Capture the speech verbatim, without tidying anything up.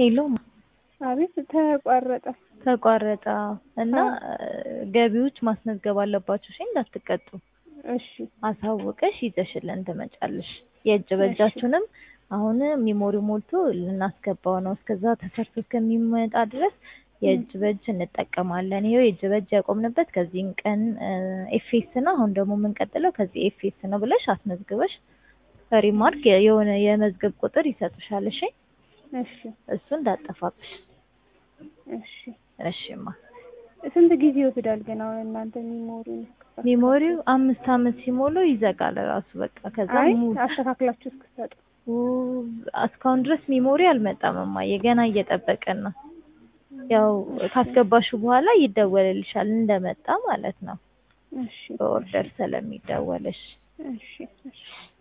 ሄሎ አቤት ተቋረጠ ተቋረጠ እና አዎ ገቢዎች ማስመዝገብ አለባችሁ እሺ እንዳትቀጡ እሺ አሳውቀሽ ይዘሽልን ትመጫለሽ የእጅ እሺ በእጃችሁንም አሁን ሚሞሪ ሞልቶ ልናስገባው ነው እስከዛ ተሰርቶ እስከሚመጣ ድረስ እም የእጅ በእጅ እንጠቀማለን ይሄው የእጅ በእጅ ያቆምንበት ከዚህን ቀን ኤፍኤስ ነው አሁን ደግሞ የምንቀጥለው ከዚህ ኤፍኤስ ነው ብለሽ አስመዝግበሽ ሪማርክ የሆነ የመዝገብ ቁጥር ይሰጥሻል እሺ እሺ እሱ እንዳጠፋብሽ እሺ እሺማ ስንት ጊዜ ይወስዳል ግን አሁን እናንተ ሚሞሪውን ሚሞሪው አምስት አመት ሲሞላው ይዘጋል ራሱ በቃ ከዛ አይ ሙሉ አስተካክላችሁ እስክትሰጡ እስካሁን ድረስ ሚሞሪ አልመጣም እማዬ ገና እየጠበቅን ነው ያው ካስገባሽው በኋላ ይደወልልሻል እንደመጣ ማለት ነው እሺ በኦርደር ስለሚደወልሽ እሺ እሺ